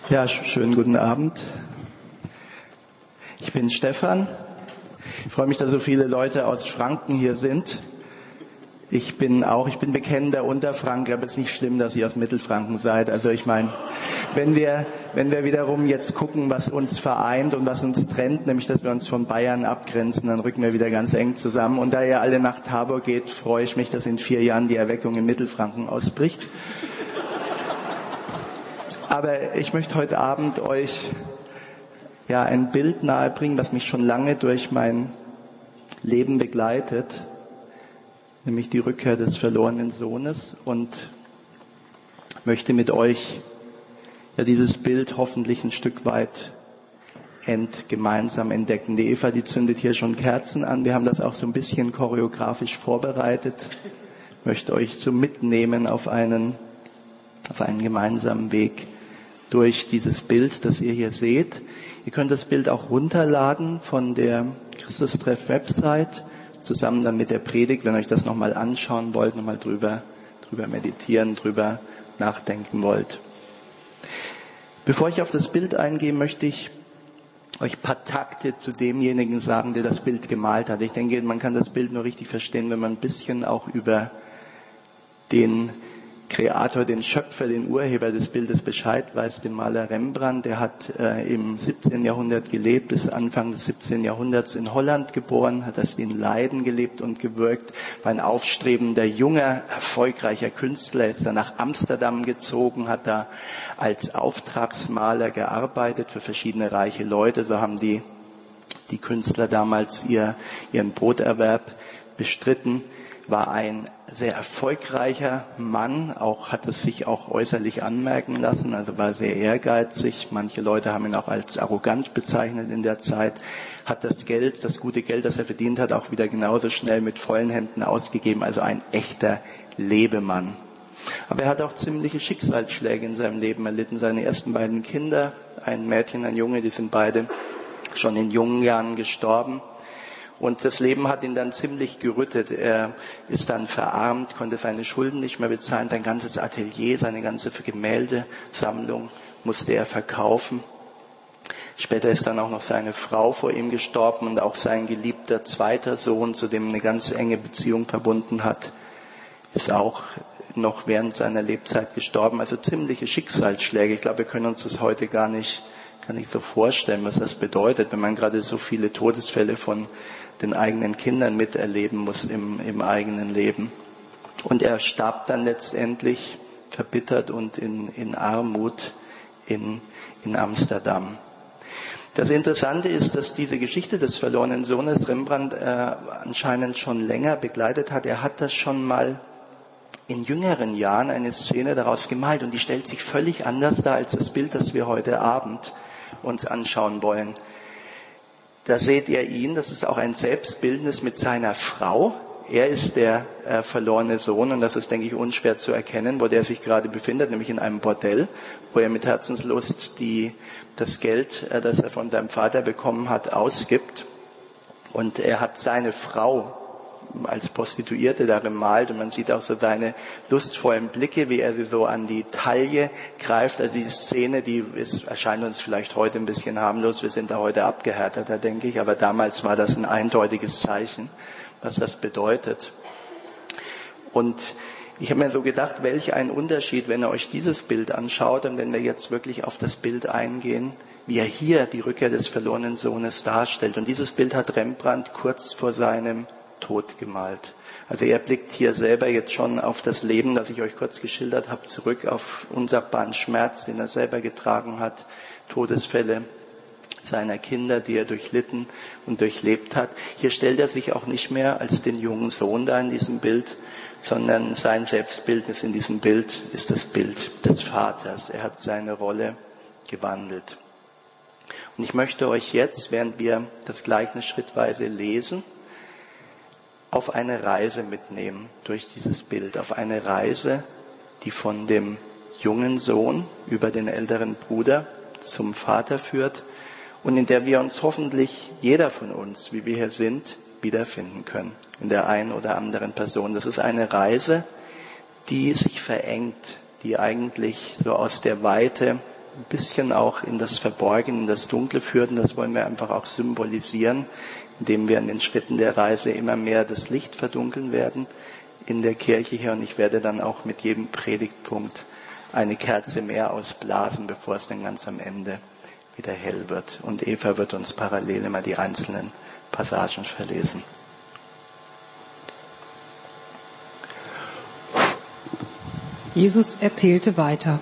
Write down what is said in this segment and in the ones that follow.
Ja, schönen guten Abend. Ich bin Stefan. Ich freue mich, dass so viele Leute aus Franken hier sind. Ich bin bekennender Unterfranke, aber es ist nicht schlimm, dass ihr aus Mittelfranken seid. Also ich meine, wenn wir wiederum jetzt gucken, was uns vereint und was uns trennt, nämlich dass wir uns von Bayern abgrenzen, dann rücken wir wieder ganz eng zusammen. Und da ihr alle nach Tabor geht, freue ich mich, dass in 4 Jahren die Erweckung in Mittelfranken ausbricht. Aber ich möchte heute Abend euch ein Bild nahebringen, das mich schon lange durch mein Leben begleitet, nämlich die Rückkehr des verlorenen Sohnes, und möchte mit euch dieses Bild hoffentlich ein Stück weit gemeinsam entdecken. Die Eva, die zündet hier schon Kerzen an. Wir haben das auch so ein bisschen choreografisch vorbereitet. Ich möchte euch so mitnehmen auf einen gemeinsamen Weg durch dieses Bild, das ihr hier seht. Ihr könnt das Bild auch runterladen von der Christustreff-Website, zusammen dann mit der Predigt, wenn ihr euch das nochmal anschauen wollt, nochmal drüber meditieren, drüber nachdenken wollt. Bevor ich auf das Bild eingehe, möchte ich euch ein paar Takte zu demjenigen sagen, der das Bild gemalt hat. Ich denke, man kann das Bild nur richtig verstehen, wenn man ein bisschen auch über den Kreator, den Schöpfer, den Urheber des Bildes Bescheid weiß, den Maler Rembrandt. Der hat im 17. Jahrhundert gelebt, bis Anfang des 17. Jahrhunderts in Holland geboren, hat erst in Leiden gelebt und gewirkt, war ein aufstrebender, junger, erfolgreicher Künstler, ist dann nach Amsterdam gezogen, hat da als Auftragsmaler gearbeitet für verschiedene reiche Leute. So haben die Künstler damals ihren Broterwerb bestritten, war ein sehr erfolgreicher Mann, hat es sich auch äußerlich anmerken lassen, also war sehr ehrgeizig. Manche Leute haben ihn auch als arrogant bezeichnet in der Zeit, hat das gute Geld, das er verdient hat, auch wieder genauso schnell mit vollen Händen ausgegeben, also ein echter Lebemann. Aber er hat auch ziemliche Schicksalsschläge in seinem Leben erlitten. Seine ersten beiden Kinder, ein Mädchen, ein Junge, die sind beide schon in jungen Jahren gestorben. Und das Leben hat ihn dann ziemlich gerüttet. Er ist dann verarmt, konnte seine Schulden nicht mehr bezahlen. Sein ganzes Atelier, seine ganze Gemäldesammlung musste er verkaufen. Später ist dann auch noch seine Frau vor ihm gestorben und auch sein geliebter zweiter Sohn, zu dem eine ganz enge Beziehung verbunden hat, ist auch noch während seiner Lebzeit gestorben. Also ziemliche Schicksalsschläge. Ich glaube, wir können uns das heute gar nicht so vorstellen, was das bedeutet, wenn man gerade so viele Todesfälle von den eigenen Kindern miterleben muss im eigenen Leben. Und er starb dann letztendlich verbittert und in Armut in Amsterdam. Das Interessante ist, dass diese Geschichte des verlorenen Sohnes Rembrandt anscheinend schon länger begleitet hat. Er hat das schon mal in jüngeren Jahren eine Szene daraus gemalt, und die stellt sich völlig anders dar als das Bild, das wir heute Abend uns anschauen wollen. Da seht ihr ihn, das ist auch ein Selbstbildnis mit seiner Frau. Er ist der verlorene Sohn, und das ist, denke ich, unschwer zu erkennen, wo der sich gerade befindet, nämlich in einem Bordell, wo er mit Herzenslust das Geld, das er von seinem Vater bekommen hat, ausgibt. Und er hat seine Frau als Prostituierte da gemalt, und man sieht auch so seine lustvollen Blicke, wie er sie so an die Taille greift. Also die Szene, erscheint uns vielleicht heute ein bisschen harmlos, wir sind da heute abgehärteter, denke ich, aber damals war das ein eindeutiges Zeichen, was das bedeutet. Und ich habe mir so gedacht, welch ein Unterschied, wenn ihr euch dieses Bild anschaut und wenn wir jetzt wirklich auf das Bild eingehen, wie er hier die Rückkehr des verlorenen Sohnes darstellt. Und dieses Bild hat Rembrandt kurz vor seinem Tod gemalt. Also er blickt hier selber jetzt schon auf das Leben, das ich euch kurz geschildert habe, zurück, auf unsagbaren Schmerz, den er selber getragen hat, Todesfälle seiner Kinder, die er durchlitten und durchlebt hat. Hier stellt er sich auch nicht mehr als den jungen Sohn da in diesem Bild, sondern sein Selbstbildnis in diesem Bild ist das Bild des Vaters. Er hat seine Rolle gewandelt. Und ich möchte euch jetzt, während wir das Gleichnis schrittweise lesen, auf eine Reise mitnehmen durch dieses Bild, auf eine Reise, die von dem jungen Sohn über den älteren Bruder zum Vater führt und in der wir uns hoffentlich, jeder von uns, wie wir hier sind, wiederfinden können, in der einen oder anderen Person. Das ist eine Reise, die sich verengt, die eigentlich so aus der Weite ein bisschen auch in das Verborgene, in das Dunkle führt. Und das wollen wir einfach auch symbolisieren, indem wir in den Schritten der Reise immer mehr das Licht verdunkeln werden in der Kirche hier. Und ich werde dann auch mit jedem Predigtpunkt eine Kerze mehr ausblasen, bevor es dann ganz am Ende wieder hell wird. Und Eva wird uns parallel immer die einzelnen Passagen verlesen. Jesus erzählte weiter.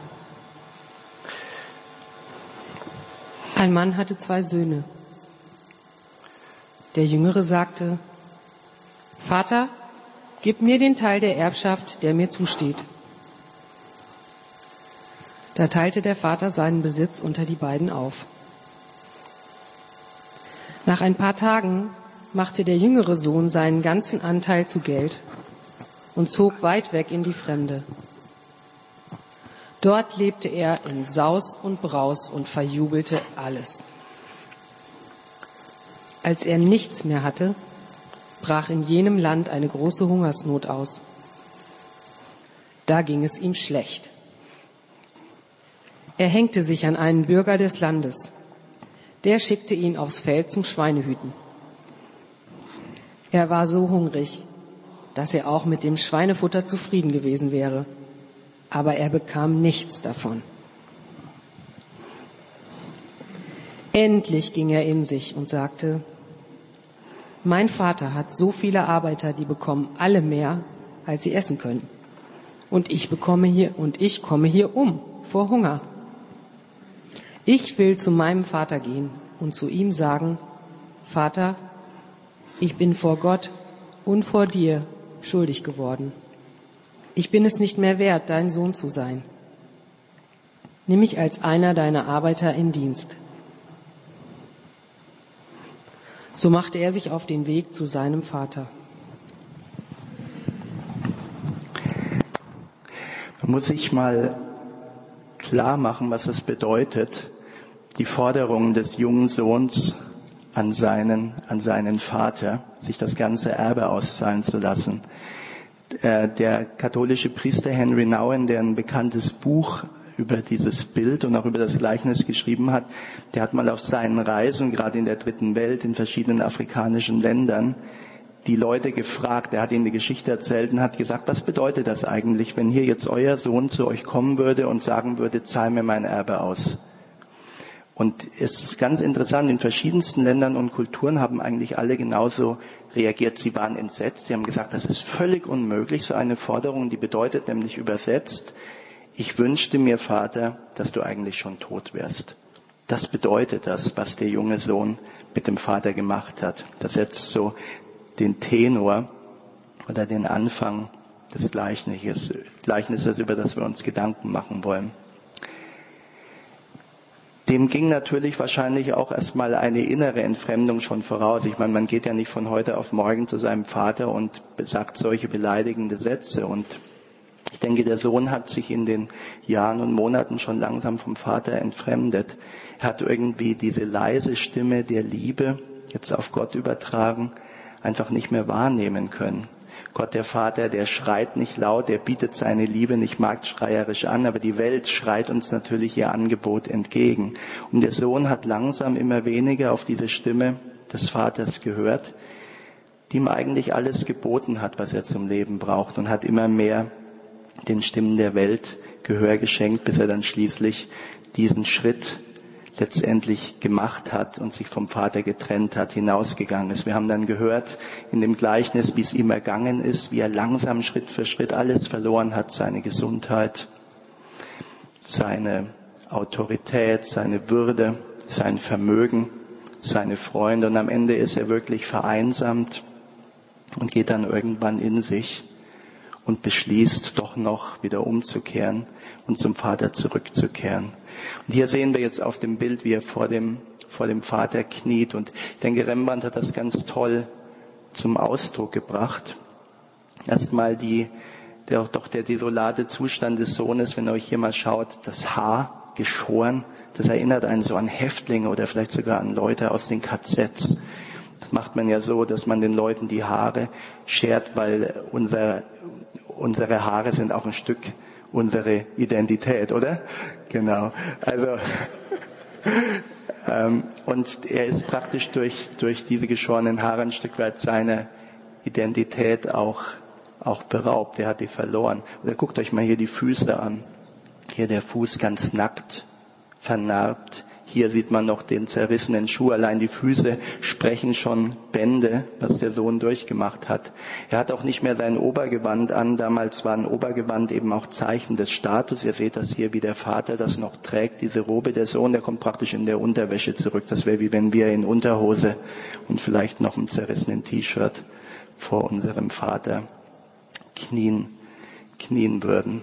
Ein Mann hatte 2 Söhne. Der Jüngere sagte: Vater, gib mir den Teil der Erbschaft, der mir zusteht. Da teilte der Vater seinen Besitz unter die beiden auf. Nach ein paar Tagen machte der jüngere Sohn seinen ganzen Anteil zu Geld und zog weit weg in die Fremde. Dort lebte er in Saus und Braus und verjubelte alles. Als er nichts mehr hatte, brach in jenem Land eine große Hungersnot aus. Da ging es ihm schlecht. Er hängte sich an einen Bürger des Landes. Der schickte ihn aufs Feld zum Schweinehüten. Er war so hungrig, dass er auch mit dem Schweinefutter zufrieden gewesen wäre. Aber er bekam nichts davon. Endlich ging er in sich und sagte: Mein Vater hat so viele Arbeiter, die bekommen alle mehr, als sie essen können. Und ich komme hier um vor Hunger. Ich will zu meinem Vater gehen und zu ihm sagen: Vater, ich bin vor Gott und vor dir schuldig geworden. Ich bin es nicht mehr wert, dein Sohn zu sein. Nimm mich als einer deiner Arbeiter in Dienst. So machte er sich auf den Weg zu seinem Vater. Man muss sich mal klar machen, was es bedeutet, die Forderung des jungen Sohns an seinen Vater, sich das ganze Erbe auszahlen zu lassen. Der katholische Priester Henry Nouwen, der ein bekanntes Buch über dieses Bild und auch über das Gleichnis geschrieben hat, der hat mal auf seinen Reisen, gerade in der Dritten Welt, in verschiedenen afrikanischen Ländern, die Leute gefragt. Er hat ihnen die Geschichte erzählt und hat gesagt: Was bedeutet das eigentlich, wenn hier jetzt euer Sohn zu euch kommen würde und sagen würde: Zahl mir mein Erbe aus? Und es ist ganz interessant, in verschiedensten Ländern und Kulturen haben eigentlich alle genauso reagiert. Sie waren entsetzt, sie haben gesagt, das ist völlig unmöglich, so eine Forderung, die bedeutet nämlich übersetzt: Ich wünschte mir, Vater, dass du eigentlich schon tot wärst. Das bedeutet das, was der junge Sohn mit dem Vater gemacht hat. Das setzt so den Tenor oder den Anfang des Gleichnisses, über das wir uns Gedanken machen wollen. Dem ging natürlich wahrscheinlich auch erstmal eine innere Entfremdung schon voraus. Ich meine, man geht ja nicht von heute auf morgen zu seinem Vater und sagt solche beleidigende Sätze. Und ich denke, der Sohn hat sich in den Jahren und Monaten schon langsam vom Vater entfremdet. Er hat irgendwie diese leise Stimme der Liebe, jetzt auf Gott übertragen, einfach nicht mehr wahrnehmen können. Gott, der Vater, der schreit nicht laut, der bietet seine Liebe nicht marktschreierisch an, aber die Welt schreit uns natürlich ihr Angebot entgegen. Und der Sohn hat langsam immer weniger auf diese Stimme des Vaters gehört, die ihm eigentlich alles geboten hat, was er zum Leben braucht, und hat immer mehr den Stimmen der Welt Gehör geschenkt, bis er dann schließlich diesen Schritt letztendlich gemacht hat und sich vom Vater getrennt hat, hinausgegangen ist. Wir haben dann gehört in dem Gleichnis, wie es ihm ergangen ist, wie er langsam Schritt für Schritt alles verloren hat, seine Gesundheit, seine Autorität, seine Würde, sein Vermögen, seine Freunde, und am Ende ist er wirklich vereinsamt und geht dann irgendwann in sich und beschließt, doch noch wieder umzukehren und zum Vater zurückzukehren. Und hier sehen wir jetzt auf dem Bild, wie er vor dem Vater kniet. Und ich denke, Rembrandt hat das ganz toll zum Ausdruck gebracht. Erstmal der desolate Zustand des Sohnes, wenn ihr euch hier mal schaut, das Haar geschoren, das erinnert einen so an Häftlinge oder vielleicht sogar an Leute aus den KZs. Das macht man ja so, dass man den Leuten die Haare schert, weil unsere Haare sind auch ein Stück unsere Identität, oder? Genau. Also und er ist praktisch durch diese geschorenen Haare ein Stück weit seiner Identität auch beraubt. Er hat die verloren. Oder guckt euch mal hier die Füße an. Hier der Fuß ganz nackt, vernarbt. Hier sieht man noch den zerrissenen Schuh. Allein die Füße sprechen schon Bände, was der Sohn durchgemacht hat. Er hat auch nicht mehr sein Obergewand an. Damals war ein Obergewand eben auch Zeichen des Status. Ihr seht das hier, wie der Vater das noch trägt, diese Robe. Der Sohn, der kommt praktisch in der Unterwäsche zurück. Das wäre wie wenn wir in Unterhose und vielleicht noch einem zerrissenen T-Shirt vor unserem Vater knien würden.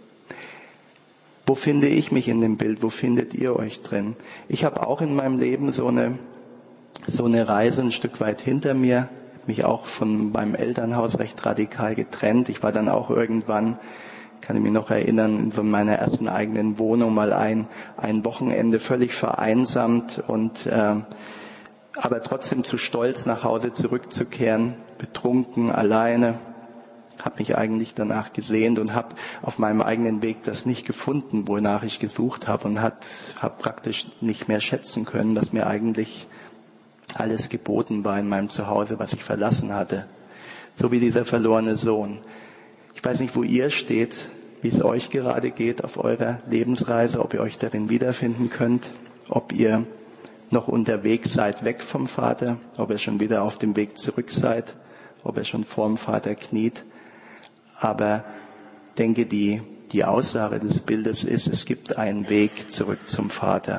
Wo finde ich mich in dem Bild? Wo findet ihr euch drin? Ich habe auch in meinem Leben so eine Reise ein Stück weit hinter mir. Ich habe mich auch von meinem Elternhaus recht radikal getrennt. Ich war dann auch irgendwann, kann ich mich noch erinnern, in so meiner ersten eigenen Wohnung mal ein Wochenende völlig vereinsamt und aber trotzdem zu stolz nach Hause zurückzukehren, betrunken, alleine. Habe mich eigentlich danach gesehnt und habe auf meinem eigenen Weg das nicht gefunden, wonach ich gesucht habe und habe praktisch nicht mehr schätzen können, dass mir eigentlich alles geboten war in meinem Zuhause, was ich verlassen hatte. So wie dieser verlorene Sohn. Ich weiß nicht, wo ihr steht, wie es euch gerade geht auf eurer Lebensreise, ob ihr euch darin wiederfinden könnt, ob ihr noch unterwegs seid, weg vom Vater, ob ihr schon wieder auf dem Weg zurück seid, ob ihr schon vorm Vater kniet. Aber denke, die Aussage des Bildes ist, es gibt einen Weg zurück zum Vater.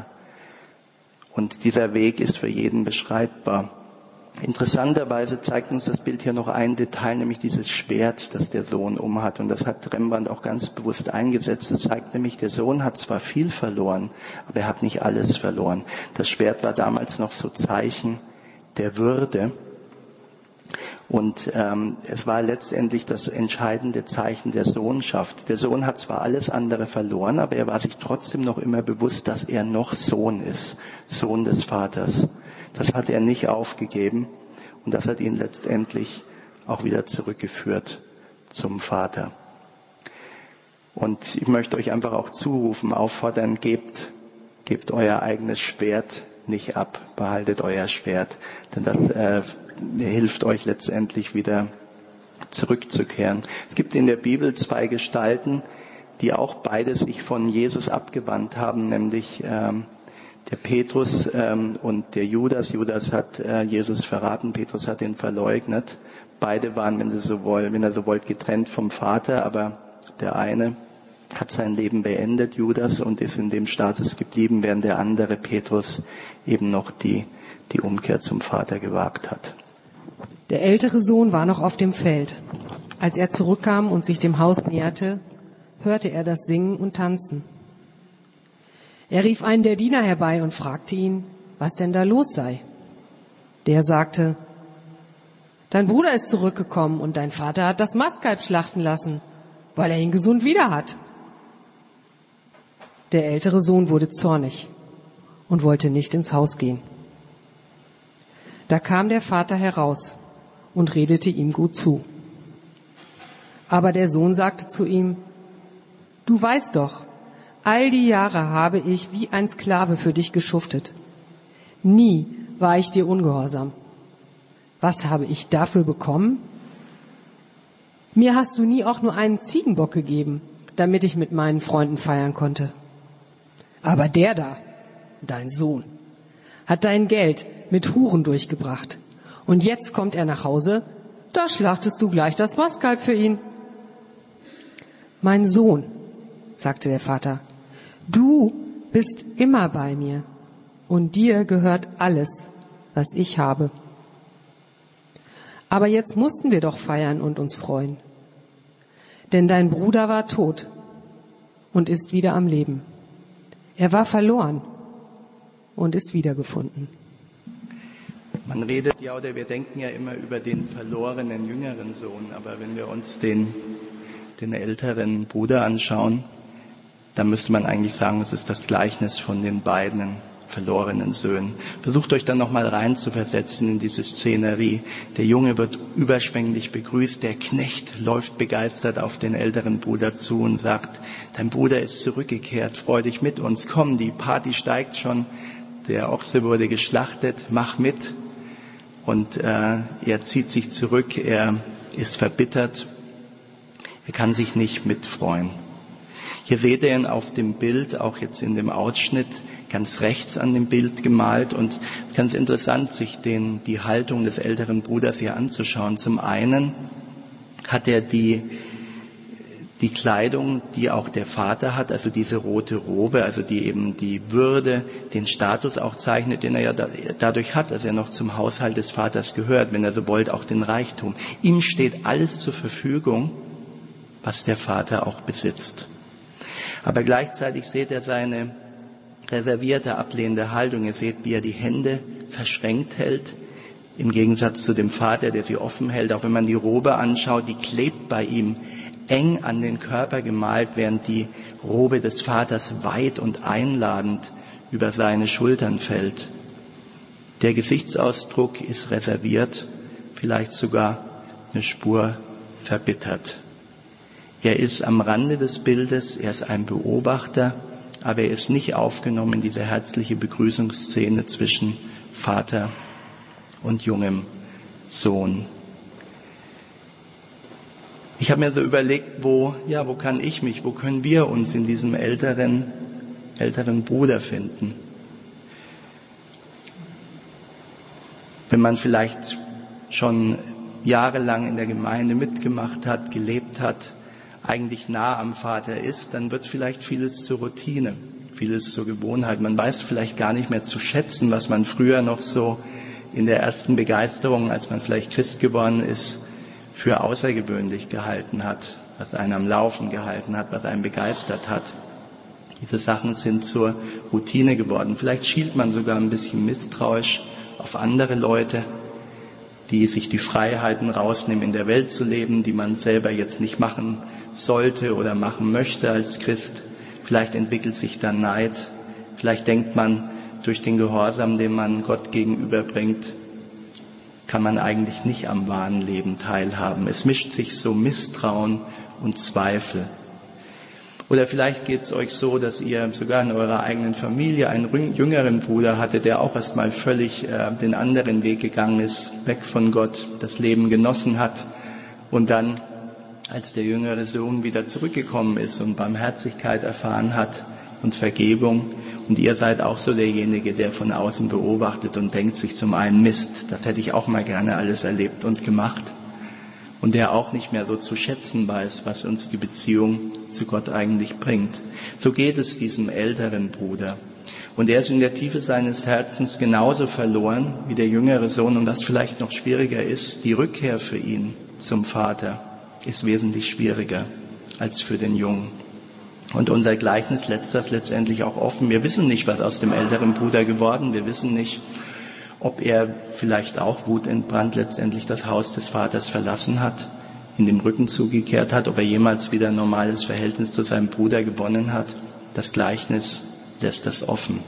Und dieser Weg ist für jeden beschreibbar. Interessanterweise zeigt uns das Bild hier noch ein Detail, nämlich dieses Schwert, das der Sohn umhat. Und das hat Rembrandt auch ganz bewusst eingesetzt. Das zeigt nämlich, der Sohn hat zwar viel verloren, aber er hat nicht alles verloren. Das Schwert war damals noch so Zeichen der Würde. Und es war letztendlich das entscheidende Zeichen der Sohnschaft. Der Sohn hat zwar alles andere verloren, aber er war sich trotzdem noch immer bewusst, dass er noch Sohn ist, Sohn des Vaters. Das hat er nicht aufgegeben und das hat ihn letztendlich auch wieder zurückgeführt zum Vater. Und ich möchte euch einfach auch zurufen, auffordern, gebt euer eigenes Schwert nicht ab, behaltet euer Schwert, denn das hilft euch letztendlich wieder zurückzukehren. Es gibt in der Bibel 2 Gestalten, die auch beide sich von Jesus abgewandt haben, nämlich der Petrus und der Judas. Judas hat Jesus verraten, Petrus hat ihn verleugnet. Beide waren, wenn ihr so wollt, getrennt vom Vater, aber der eine hat sein Leben beendet, Judas, und ist in dem Status geblieben, während der andere, Petrus, eben noch die Umkehr zum Vater gewagt hat. Der ältere Sohn war noch auf dem Feld. Als er zurückkam und sich dem Haus näherte, hörte er das Singen und Tanzen. Er rief einen der Diener herbei und fragte ihn, was denn da los sei. Der sagte, dein Bruder ist zurückgekommen und dein Vater hat das Mastkalb schlachten lassen, weil er ihn gesund wieder hat. Der ältere Sohn wurde zornig und wollte nicht ins Haus gehen. Da kam der Vater heraus und redete ihm gut zu. Aber der Sohn sagte zu ihm, du weißt doch, all die Jahre habe ich wie ein Sklave für dich geschuftet. Nie war ich dir ungehorsam. Was habe ich dafür bekommen? Mir hast du nie auch nur einen Ziegenbock gegeben, damit ich mit meinen Freunden feiern konnte. Aber der da, dein Sohn, hat dein Geld mit Huren durchgebracht. Und jetzt kommt er nach Hause, da schlachtest du gleich das Mastkalb für ihn. Mein Sohn, sagte der Vater, du bist immer bei mir und dir gehört alles, was ich habe. Aber jetzt mussten wir doch feiern und uns freuen. Denn dein Bruder war tot und ist wieder am Leben. Er war verloren und ist wiedergefunden. Man redet ja, oder wir denken ja immer über den verlorenen jüngeren Sohn, aber wenn wir uns den älteren Bruder anschauen, dann müsste man eigentlich sagen, es ist das Gleichnis von den beiden verlorenen Söhnen. Versucht euch dann nochmal reinzuversetzen in diese Szenerie. Der Junge wird überschwänglich begrüßt, der Knecht läuft begeistert auf den älteren Bruder zu und sagt, dein Bruder ist zurückgekehrt, freu dich mit uns, komm, die Party steigt schon, der Ochse wurde geschlachtet, mach mit. Und er zieht sich zurück, er ist verbittert, er kann sich nicht mitfreuen. Hier seht ihr ihn auf dem Bild, auch jetzt in dem Ausschnitt, ganz rechts an dem Bild gemalt und ganz interessant, sich die Haltung des älteren Bruders hier anzuschauen. Zum einen hat er die Kleidung, die auch der Vater hat, also diese rote Robe, also die eben die Würde, den Status auch zeichnet, den er ja dadurch hat, dass er noch zum Haushalt des Vaters gehört, wenn er so wollt, auch den Reichtum. Ihm steht alles zur Verfügung, was der Vater auch besitzt. Aber gleichzeitig seht ihr seine reservierte, ablehnende Haltung. Ihr seht, wie er die Hände verschränkt hält, im Gegensatz zu dem Vater, der sie offen hält. Auch wenn man die Robe anschaut, die klebt bei ihm eng an den Körper gemalt, während die Robe des Vaters weit und einladend über seine Schultern fällt. Der Gesichtsausdruck ist reserviert, vielleicht sogar eine Spur verbittert. Er ist am Rande des Bildes, er ist ein Beobachter, aber er ist nicht aufgenommen in diese herzliche Begrüßungsszene zwischen Vater und jungem Sohn. Ich habe mir so überlegt, wo können wir uns in diesem älteren Bruder finden? Wenn man vielleicht schon jahrelang in der Gemeinde mitgemacht hat, gelebt hat, eigentlich nah am Vater ist, dann wird vielleicht vieles zur Routine, vieles zur Gewohnheit. Man weiß vielleicht gar nicht mehr zu schätzen, was man früher noch so in der ersten Begeisterung, als man vielleicht Christ geworden ist, für außergewöhnlich gehalten hat, was einen am Laufen gehalten hat, was einen begeistert hat. Diese Sachen sind zur Routine geworden. Vielleicht schielt man sogar ein bisschen misstrauisch auf andere Leute, die sich die Freiheiten rausnehmen, in der Welt zu leben, die man selber jetzt nicht machen sollte oder machen möchte als Christ. Vielleicht entwickelt sich dann Neid. Vielleicht denkt man, durch den Gehorsam, den man Gott gegenüberbringt, kann man eigentlich nicht am wahren Leben teilhaben. Es mischt sich so Misstrauen und Zweifel. Oder vielleicht geht es euch so, dass ihr sogar in eurer eigenen Familie einen jüngeren Bruder hattet, der auch erstmal völlig den anderen Weg gegangen ist, weg von Gott, das Leben genossen hat und dann, als der jüngere Sohn wieder zurückgekommen ist und Barmherzigkeit erfahren hat und Vergebung, und ihr seid auch so derjenige, der von außen beobachtet und denkt sich zum einen, Mist, das hätte ich auch mal gerne alles erlebt und gemacht. Und der auch nicht mehr so zu schätzen weiß, was uns die Beziehung zu Gott eigentlich bringt. So geht es diesem älteren Bruder. Und er ist in der Tiefe seines Herzens genauso verloren wie der jüngere Sohn. Und was vielleicht noch schwieriger ist, die Rückkehr für ihn zum Vater ist wesentlich schwieriger als für den Jungen. Und unser Gleichnis lässt das letztendlich auch offen. Wir wissen nicht, was aus dem älteren Bruder geworden. Wir wissen nicht, ob er vielleicht auch wutentbrannt letztendlich das Haus des Vaters verlassen hat, in dem Rücken zugekehrt hat, ob er jemals wieder ein normales Verhältnis zu seinem Bruder gewonnen hat. Das Gleichnis lässt das offen.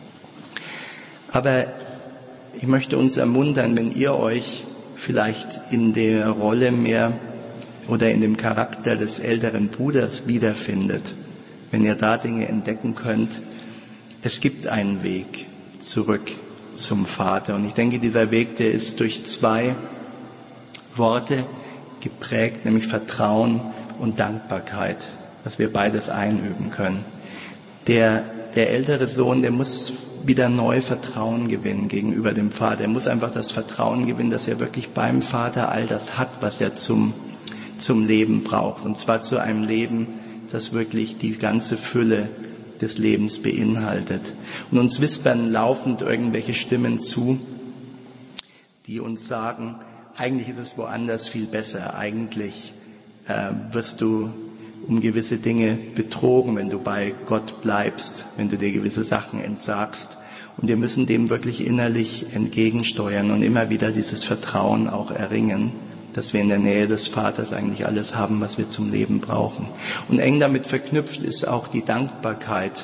Aber ich möchte uns ermuntern, wenn ihr euch vielleicht in der Rolle mehr oder in dem Charakter des älteren Bruders wiederfindet, wenn ihr da Dinge entdecken könnt, es gibt einen Weg zurück zum Vater. Und ich denke, dieser Weg, der ist durch 2 Worte geprägt, nämlich Vertrauen und Dankbarkeit, dass wir beides einüben können. Der ältere Sohn, der muss wieder neu Vertrauen gewinnen gegenüber dem Vater. Er muss einfach das Vertrauen gewinnen, dass er wirklich beim Vater all das hat, was er zum Leben braucht. Und zwar zu einem Leben, das wirklich die ganze Fülle des Lebens beinhaltet. Und uns wispern laufend irgendwelche Stimmen zu, die uns sagen, eigentlich ist es woanders viel besser. Eigentlich wirst du um gewisse Dinge betrogen, wenn du bei Gott bleibst, wenn du dir gewisse Sachen entsagst. Und wir müssen dem wirklich innerlich entgegensteuern und immer wieder dieses Vertrauen auch erringen, dass wir in der Nähe des Vaters eigentlich alles haben, was wir zum Leben brauchen. Und eng damit verknüpft ist auch die Dankbarkeit,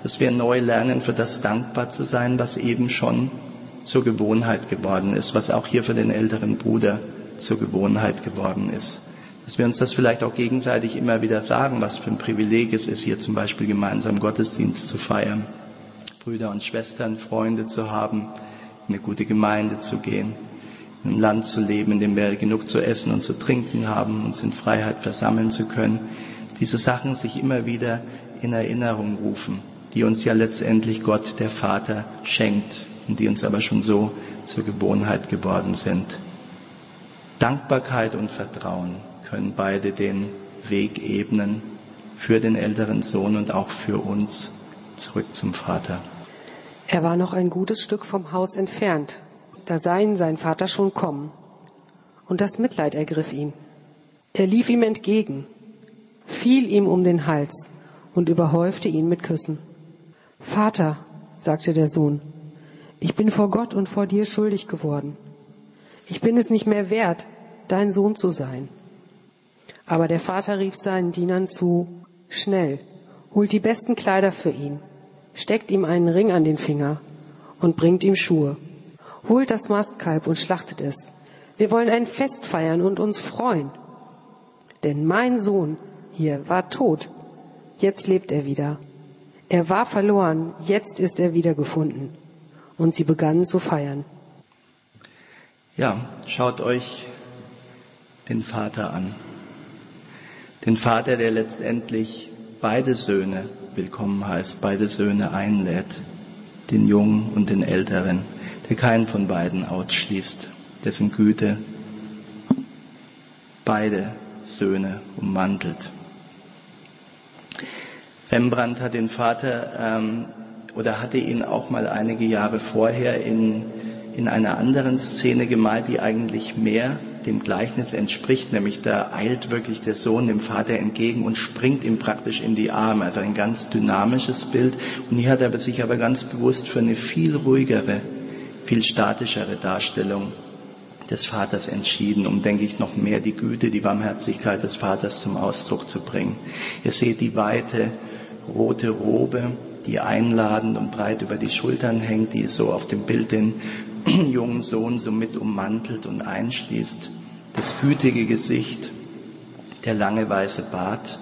dass wir neu lernen, für das dankbar zu sein, was eben schon zur Gewohnheit geworden ist, was auch hier für den älteren Bruder zur Gewohnheit geworden ist. Dass wir uns das vielleicht auch gegenseitig immer wieder sagen, was für ein Privileg es ist, hier zum Beispiel gemeinsam Gottesdienst zu feiern, Brüder und Schwestern, Freunde zu haben, in eine gute Gemeinde zu gehen, in einem Land zu leben, in dem wir genug zu essen und zu trinken haben, uns in Freiheit versammeln zu können. Diese Sachen sich immer wieder in Erinnerung rufen, die uns ja letztendlich Gott, der Vater, schenkt und die uns aber schon so zur Gewohnheit geworden sind. Dankbarkeit und Vertrauen können beide den Weg ebnen für den älteren Sohn und auch für uns zurück zum Vater. Er war noch ein gutes Stück vom Haus entfernt. Da sah ihn sein Vater schon kommen. Und das Mitleid ergriff ihn. Er lief ihm entgegen, fiel ihm um den Hals und überhäufte ihn mit Küssen. »Vater«, sagte der Sohn, »ich bin vor Gott und vor dir schuldig geworden. Ich bin es nicht mehr wert, dein Sohn zu sein.« Aber der Vater rief seinen Dienern zu, »Schnell, holt die besten Kleider für ihn, steckt ihm einen Ring an den Finger und bringt ihm Schuhe. Holt das Mastkalb und schlachtet es. Wir wollen ein Fest feiern und uns freuen. Denn mein Sohn hier war tot, jetzt lebt er wieder. Er war verloren, jetzt ist er wieder gefunden.« Und sie begannen zu feiern. Ja, schaut euch den Vater an. Den Vater, der letztendlich beide Söhne willkommen heißt, beide Söhne einlädt, den Jungen und den Älteren, der keinen von beiden ausschließt, dessen Güte beide Söhne ummantelt. Rembrandt hat den Vater hatte ihn auch mal einige Jahre vorher in einer anderen Szene gemalt, die eigentlich mehr dem Gleichnis entspricht, nämlich da eilt wirklich der Sohn dem Vater entgegen und springt ihm praktisch in die Arme, also ein ganz dynamisches Bild. Und hier hat er sich aber ganz bewusst für eine viel ruhigere, viel statischere Darstellung des Vaters entschieden, um, denke ich, noch mehr die Güte, die Barmherzigkeit des Vaters zum Ausdruck zu bringen. Ihr seht die weite rote Robe, die einladend und breit über die Schultern hängt, die so auf dem Bild den jungen Sohn so mit ummantelt und einschließt. Das gütige Gesicht, der lange weiße Bart.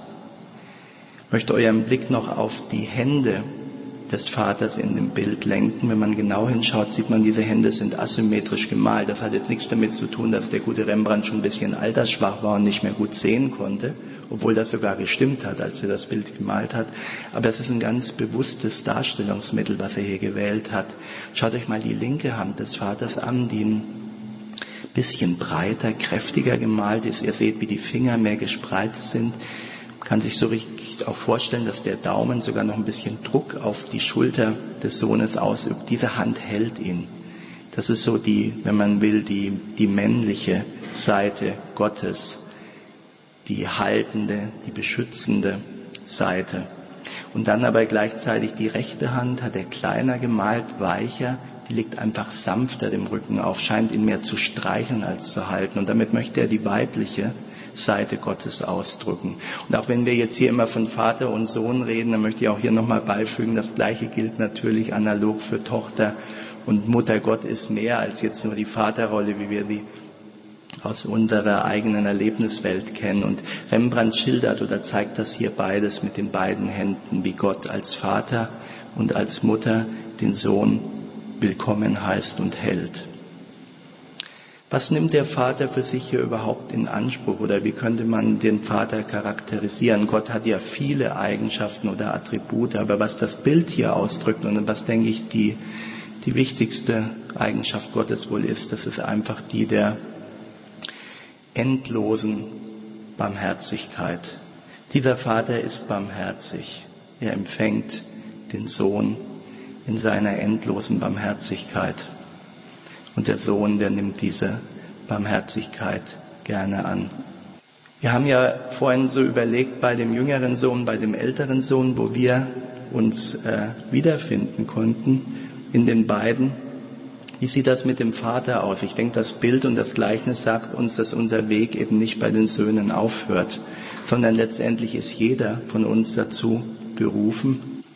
Ich möchte euren Blick noch auf die Hände des Vaters in dem Bild lenken. Wenn man genau hinschaut, sieht man, diese Hände sind asymmetrisch gemalt. Das hat jetzt nichts damit zu tun, dass der gute Rembrandt schon ein bisschen altersschwach war und nicht mehr gut sehen konnte, obwohl das sogar gestimmt hat, als er das Bild gemalt hat. Aber es ist ein ganz bewusstes Darstellungsmittel, was er hier gewählt hat. Schaut euch mal die linke Hand des Vaters an, die ein bisschen breiter, kräftiger gemalt ist. Ihr seht, wie die Finger mehr gespreizt sind. Man kann sich so richtig auch vorstellen, dass der Daumen sogar noch ein bisschen Druck auf die Schulter des Sohnes ausübt. Diese Hand hält ihn. Das ist so wenn man will, die männliche Seite Gottes. Die haltende, die beschützende Seite. Und dann aber gleichzeitig die rechte Hand hat er kleiner gemalt, weicher, die liegt einfach sanfter dem Rücken auf, scheint ihn mehr zu streicheln als zu halten. Und damit möchte er die weibliche Seite Gottes ausdrücken. Und auch wenn wir jetzt hier immer von Vater und Sohn reden, dann möchte ich auch hier nochmal beifügen, das Gleiche gilt natürlich analog für Tochter und Mutter. Gott ist mehr als jetzt nur die Vaterrolle, wie wir die aus unserer eigenen Erlebniswelt kennen. Und Rembrandt schildert oder zeigt das hier beides mit den beiden Händen, wie Gott als Vater und als Mutter den Sohn willkommen heißt und hält. Was nimmt der Vater für sich hier überhaupt in Anspruch oder wie könnte man den Vater charakterisieren? Gott hat ja viele Eigenschaften oder Attribute, aber was das Bild hier ausdrückt und was, denke ich, die wichtigste Eigenschaft Gottes wohl ist, das ist einfach die der endlosen Barmherzigkeit. Dieser Vater ist barmherzig. Er empfängt den Sohn in seiner endlosen Barmherzigkeit. Und der Sohn, der nimmt diese Barmherzigkeit gerne an. Wir haben ja vorhin so überlegt bei dem jüngeren Sohn, bei dem älteren Sohn, wo wir uns wiederfinden konnten in den beiden. Wie sieht das mit dem Vater aus? Ich denke, das Bild und das Gleichnis sagt uns, dass unser Weg eben nicht bei den Söhnen aufhört, sondern letztendlich ist jeder von uns dazu berufen,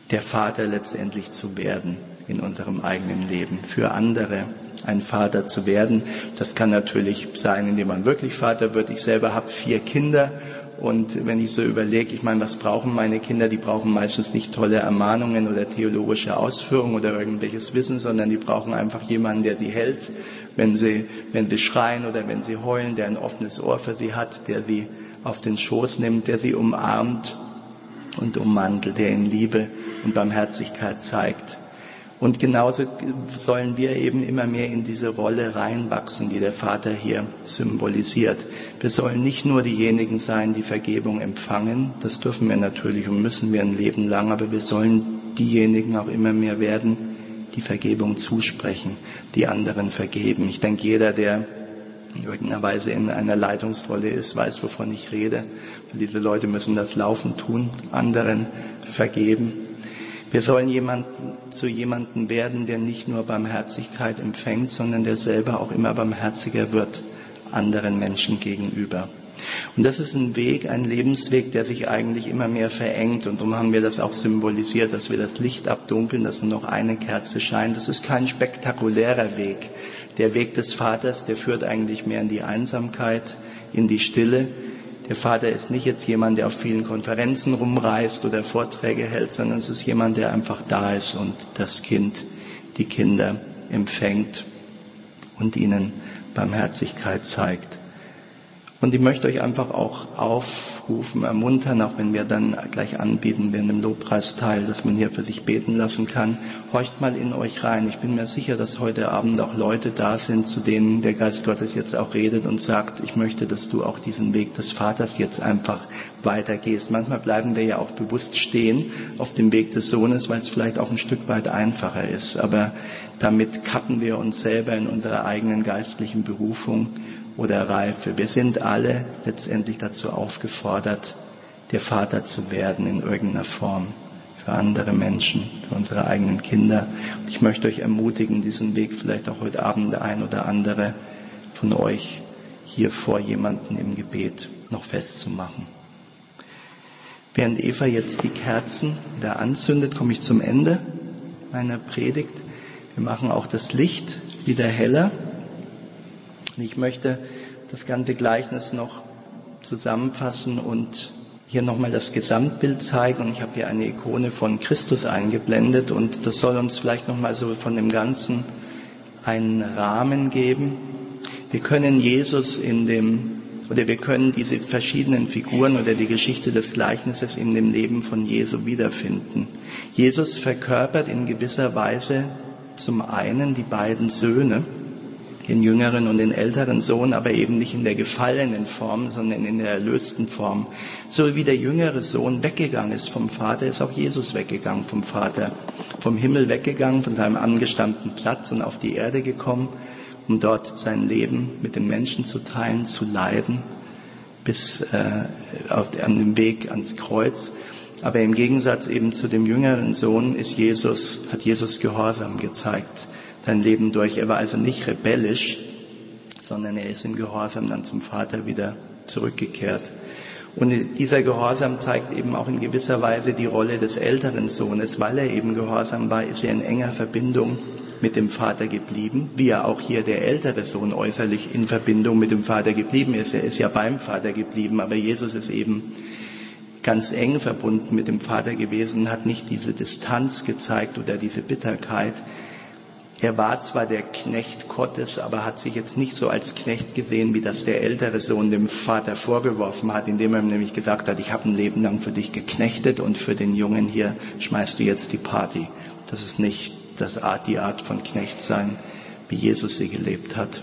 der Vater letztendlich zu werden in unserem eigenen Leben, für andere ein Vater zu werden. Das kann natürlich sein, indem man wirklich Vater wird. Ich selber habe 4 Kinder und wenn ich so überlege, ich meine, was brauchen meine Kinder? Die brauchen meistens nicht tolle Ermahnungen oder theologische Ausführungen oder irgendwelches Wissen, sondern die brauchen einfach jemanden, der sie hält, wenn sie schreien oder wenn sie heulen, der ein offenes Ohr für sie hat, der sie auf den Schoß nimmt, der sie umarmt und ummantelt, der ihnen Liebe und Barmherzigkeit zeigt. Und genauso sollen wir eben immer mehr in diese Rolle reinwachsen, die der Vater hier symbolisiert. Wir sollen nicht nur diejenigen sein, die Vergebung empfangen, das dürfen wir natürlich und müssen wir ein Leben lang, aber wir sollen diejenigen auch immer mehr werden, die Vergebung zusprechen, die anderen vergeben. Ich denke, jeder, der in irgendeiner Weise in einer Leitungsrolle ist, weiß, wovon ich rede. Diese Leute müssen das laufend tun, anderen vergeben. Wir sollen zu jemandem werden, der nicht nur Barmherzigkeit empfängt, sondern der selber auch immer barmherziger wird anderen Menschen gegenüber. Und das ist ein Weg, ein Lebensweg, der sich eigentlich immer mehr verengt. Und darum haben wir das auch symbolisiert, dass wir das Licht abdunkeln, dass nur noch eine Kerze scheint. Das ist kein spektakulärer Weg. Der Weg des Vaters, der führt eigentlich mehr in die Einsamkeit, in die Stille. Der Vater ist nicht jetzt jemand, der auf vielen Konferenzen rumreist oder Vorträge hält, sondern es ist jemand, der einfach da ist und das Kind, die Kinder empfängt und ihnen Barmherzigkeit zeigt. Und ich möchte euch einfach auch aufrufen, ermuntern, auch wenn wir dann gleich anbieten werden im Lobpreisteil, dass man hier für sich beten lassen kann. Horcht mal in euch rein. Ich bin mir sicher, dass heute Abend auch Leute da sind, zu denen der Geist Gottes jetzt auch redet und sagt, ich möchte, dass du auch diesen Weg des Vaters jetzt einfach weitergehst. Manchmal bleiben wir ja auch bewusst stehen auf dem Weg des Sohnes, weil es vielleicht auch ein Stück weit einfacher ist. Aber damit kappen wir uns selber in unserer eigenen geistlichen Berufung oder Reife. Wir sind alle letztendlich dazu aufgefordert, der Vater zu werden in irgendeiner Form für andere Menschen, für unsere eigenen Kinder. Und ich möchte euch ermutigen, diesen Weg vielleicht auch heute Abend der ein oder andere von euch hier vor jemanden im Gebet noch festzumachen. Während Eva jetzt die Kerzen wieder anzündet, komme ich zum Ende meiner Predigt. Wir machen auch das Licht wieder heller. Und ich möchte das ganze Gleichnis noch zusammenfassen und hier nochmal das Gesamtbild zeigen. Und ich habe hier eine Ikone von Christus eingeblendet und das soll uns vielleicht nochmal so von dem Ganzen einen Rahmen geben. Wir können wir können diese verschiedenen Figuren oder die Geschichte des Gleichnisses in dem Leben von Jesu wiederfinden. Jesus verkörpert in gewisser Weise zum einen die beiden Söhne, den jüngeren und den älteren Sohn, aber eben nicht in der gefallenen Form, sondern in der erlösten Form. So wie der jüngere Sohn weggegangen ist vom Vater, ist auch Jesus weggegangen vom Vater. Vom Himmel weggegangen, von seinem angestammten Platz und auf die Erde gekommen, um dort sein Leben mit den Menschen zu teilen, zu leiden, bis an dem Weg ans Kreuz. Aber im Gegensatz eben zu dem jüngeren Sohn hat Jesus Gehorsam gezeigt, sein Leben durch. Er war also nicht rebellisch, sondern er ist im Gehorsam dann zum Vater wieder zurückgekehrt. Und dieser Gehorsam zeigt eben auch in gewisser Weise die Rolle des älteren Sohnes. Weil er eben gehorsam war, ist er in enger Verbindung mit dem Vater geblieben, wie ja auch hier der ältere Sohn äußerlich in Verbindung mit dem Vater geblieben ist. Er ist ja beim Vater geblieben, aber Jesus ist eben ganz eng verbunden mit dem Vater gewesen, hat nicht diese Distanz gezeigt oder diese Bitterkeit. Er war zwar der Knecht Gottes, aber hat sich jetzt nicht so als Knecht gesehen, wie das der ältere Sohn dem Vater vorgeworfen hat, indem er ihm nämlich gesagt hat, ich habe ein Leben lang für dich geknechtet und für den Jungen hier schmeißt du jetzt die Party. Das ist nicht die Art von Knechtsein, wie Jesus sie gelebt hat.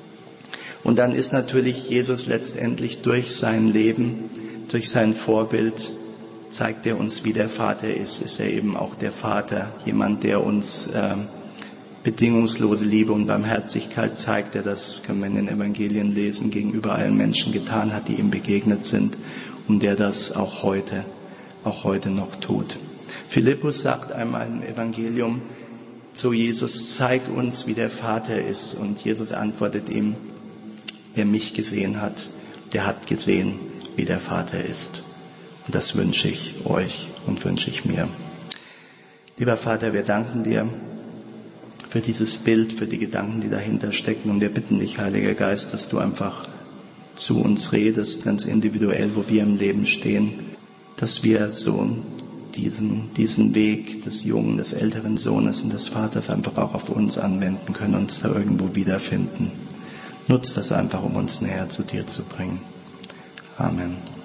Und dann ist natürlich Jesus letztendlich durch sein Leben, durch sein Vorbild, zeigt er uns, wie der Vater ist. Ist er eben auch der Vater, jemand, der uns bedingungslose Liebe und Barmherzigkeit zeigt, der das, können wir in den Evangelien lesen, gegenüber allen Menschen getan hat, die ihm begegnet sind und der das auch heute noch tut. Philippus sagt einmal im Evangelium zu Jesus, zeig uns, wie der Vater ist. Und Jesus antwortet ihm, wer mich gesehen hat, der hat gesehen, wie der Vater ist. Und das wünsche ich euch und wünsche ich mir. Lieber Vater, wir danken dir für dieses Bild, für die Gedanken, die dahinter stecken. Und wir bitten dich, Heiliger Geist, dass du einfach zu uns redest, ganz individuell, wo wir im Leben stehen, dass wir so diesen Weg des jungen, des älteren Sohnes und des Vaters einfach auch auf uns anwenden können, uns da irgendwo wiederfinden. Nutz das einfach, um uns näher zu dir zu bringen. Amen.